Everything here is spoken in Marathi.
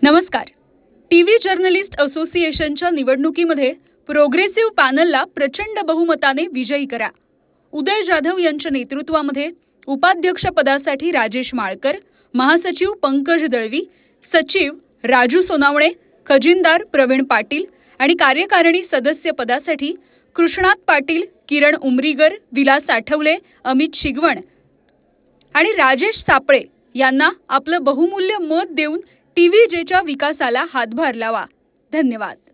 नमस्कार. टीव्ही जर्नलिस्ट असोसिएशनच्या निवडणुकीमध्ये प्रोग्रेसिव्ह पॅनलला प्रचंड बहुमताने विजयी करा. उदय जाधव यांच्या नेतृत्वामध्ये उपाध्यक्षपदासाठी राजेश माळकर, महासचिव पंकज दळवी, सचिव राजू सोनावणे, खजिनदार प्रवीण पाटील आणि कार्यकारिणी सदस्य पदासाठी कृष्णात पाटील, किरण उमरीगर, विलास आठवले, अमित शिगवण आणि राजेश सापळे यांना आपलं बहुमूल्य मत देऊन टीव्हीजेच्या विकासाला हातभार लावा. धन्यवाद.